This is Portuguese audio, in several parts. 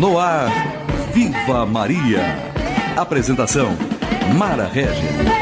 No ar, Viva Maria. Apresentação, Mara Regis.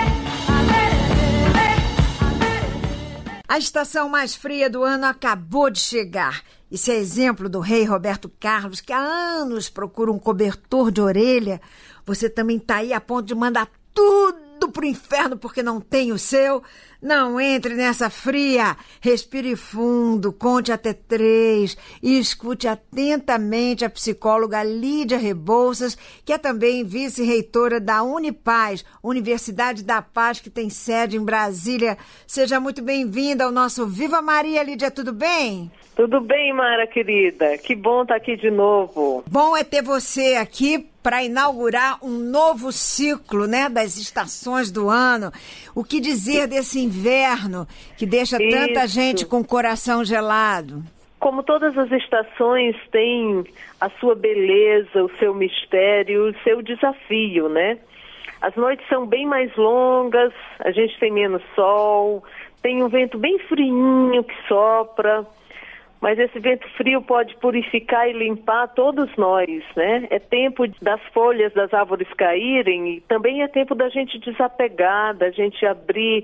A estação mais fria do ano acabou de chegar. Isso é exemplo do rei Roberto Carlos, que há anos procura um cobertor de orelha. Você também está aí a ponto de mandar tudo pro inferno porque não tem o seu? Não entre nessa fria. Respire fundo, conte até 3 e escute atentamente a psicóloga Lídia Rebouças, que é também vice-reitora da Unipaz, Universidade da Paz, que tem sede em Brasília. Seja muito bem-vinda ao nosso Viva Maria, Lídia, tudo bem? Tudo bem, Mara, querida. Que bom estar aqui de novo. Bom é ter você aqui para inaugurar um novo ciclo, né, das estações do ano. O que dizer desse inverno que deixa tanta gente com o coração gelado? Como todas as estações têm a sua beleza, o seu mistério, o seu desafio, né? As noites são bem mais longas, a gente tem menos sol, tem um vento bem friinho que sopra. Mas esse vento frio pode purificar e limpar todos nós, né? É tempo das folhas das árvores caírem e também é tempo da gente desapegar, da gente abrir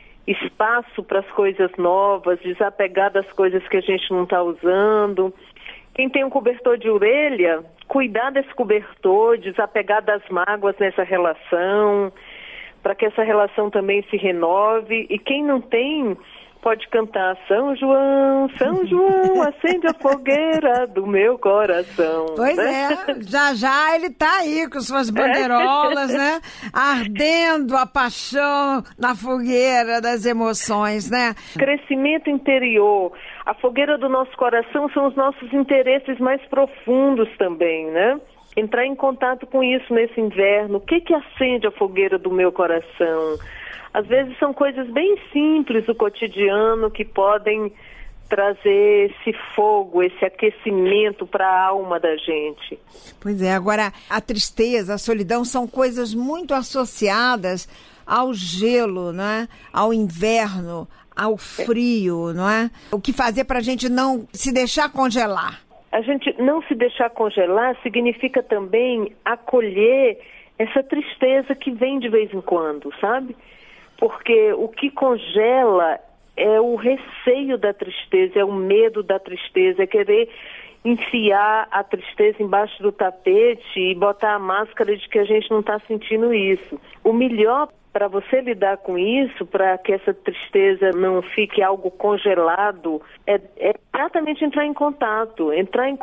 espaço para as coisas novas, desapegar das coisas que a gente não está usando. Quem tem um cobertor de orelha, cuidar desse cobertor, desapegar das mágoas nessa relação, para que essa relação também se renove. E quem não tem, pode cantar São João, acende a fogueira do meu coração. Pois né? já ele tá aí com suas bandeirolas, né? Ardendo a paixão na fogueira das emoções, né? Crescimento interior. A fogueira do nosso coração são os nossos interesses mais profundos também, né? Entrar em contato com isso nesse inverno. O que acende a fogueira do meu coração? Às vezes são coisas bem simples do cotidiano que podem trazer esse fogo, esse aquecimento para a alma da gente. Pois é, agora a tristeza, a solidão são coisas muito associadas ao gelo, né? Ao inverno, ao frio, não é? O que fazer para a gente não se deixar congelar? A gente não se deixar congelar significa também acolher essa tristeza que vem de vez em quando, sabe? Porque o que congela é o receio da tristeza, é o medo da tristeza, é querer enfiar a tristeza embaixo do tapete e botar a máscara de que a gente não está sentindo isso. O melhor para você lidar com isso, para que essa tristeza não fique algo congelado, é exatamente entrar em contato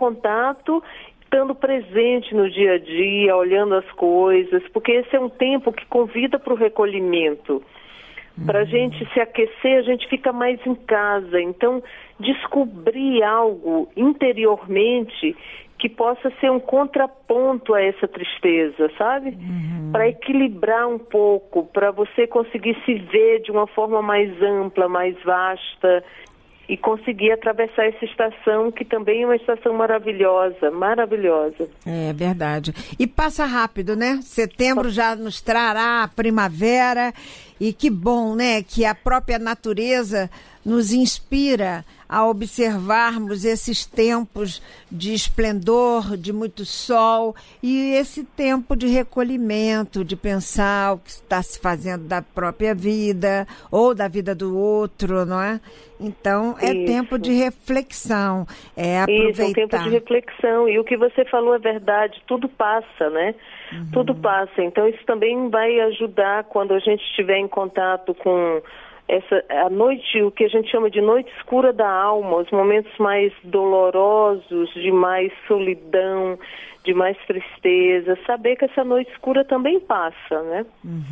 estando presente no dia a dia, olhando as coisas, porque esse é um tempo que convida para o recolhimento. Para a gente se aquecer, a gente fica mais em casa. Então, descobrir algo interiormente que possa ser um contraponto a essa tristeza, sabe? Para equilibrar um pouco, para você conseguir se ver de uma forma mais ampla, mais vasta e conseguir atravessar essa estação, que também é uma estação maravilhosa, maravilhosa. É verdade. E passa rápido, né? Setembro já nos trará a primavera. E que bom, né, que a própria natureza nos inspira a observarmos esses tempos de esplendor, de muito sol e esse tempo de recolhimento, de pensar o que está se fazendo da própria vida ou da vida do outro, não é? Então, é tempo de reflexão, é aproveitar. Isso, é um tempo de reflexão. E o que você falou é verdade, tudo passa, né? Tudo passa. Então, isso também vai ajudar quando a gente estiver em contato com a noite, o que a gente chama de noite escura da alma, os momentos mais dolorosos, de mais solidão, de mais tristeza, saber que essa noite escura também passa, né?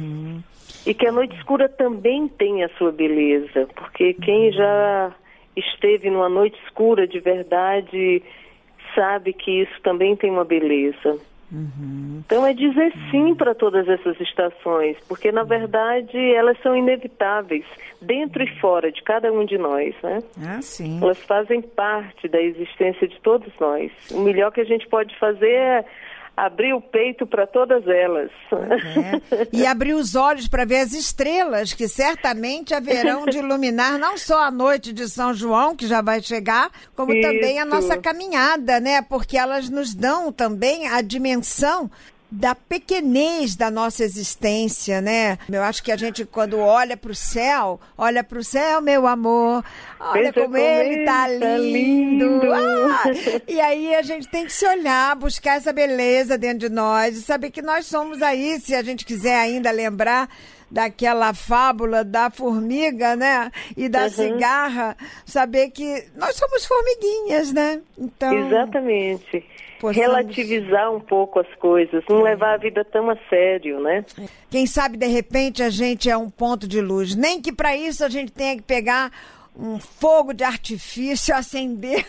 E que a noite escura também tem a sua beleza, porque quem já esteve numa noite escura de verdade sabe que isso também tem uma beleza. Então é dizer sim para todas essas estações, porque na verdade elas são inevitáveis, dentro e fora de cada um de nós, né? Sim. Elas fazem parte da existência de todos nós. O melhor que a gente pode fazer é abrir o peito para todas elas. E abrir os olhos para ver as estrelas, que certamente haverão de iluminar não só a noite de São João, que já vai chegar, como também a nossa caminhada, né? Porque elas nos dão também a dimensão da pequenez da nossa existência, né? Eu acho que a gente, quando olha para o céu, meu amor, olha como ele tá lindo. E aí a gente tem que se olhar, buscar essa beleza dentro de nós e saber que nós somos aí, se a gente quiser ainda lembrar daquela fábula da formiga, né? E da cigarra, saber que nós somos formiguinhas, né? Então, exatamente. Relativizar um pouco as coisas, não levar a vida tão a sério, né? Quem sabe, de repente, a gente é um ponto de luz. Nem que para isso a gente tenha que pegar um fogo de artifício, acender.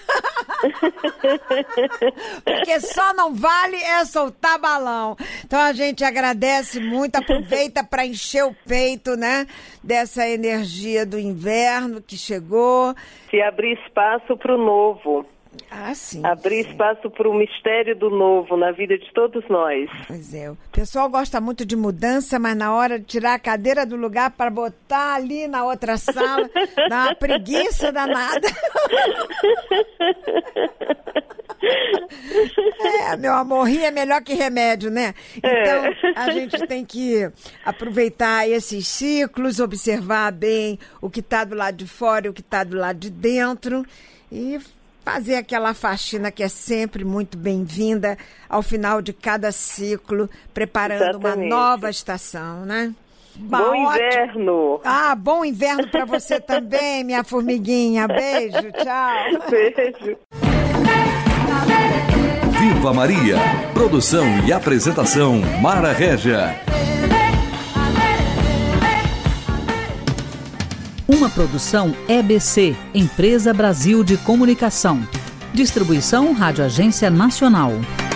Porque só não vale soltar balão. Então a gente agradece muito, aproveita para encher o peito, né? Dessa energia do inverno que chegou. Se abrir espaço para o novo. Sim. Abrir espaço para o mistério do novo na vida de todos nós. Pois é. O pessoal gosta muito de mudança, mas na hora de tirar a cadeira do lugar para botar ali na outra sala, dá uma preguiça danada. Meu amor, rir é melhor que remédio, né? Então, a gente tem que aproveitar esses ciclos, observar bem o que está do lado de fora e o que está do lado de dentro e fazer aquela faxina que é sempre muito bem-vinda ao final de cada ciclo, preparando uma nova estação, né? Bom inverno! Bom inverno para você também, minha formiguinha. Beijo, tchau. Beijo. Viva Maria! Produção e apresentação Mara Régia. Uma produção EBC, Empresa Brasil de Comunicação. Distribuição Rádio Agência Nacional.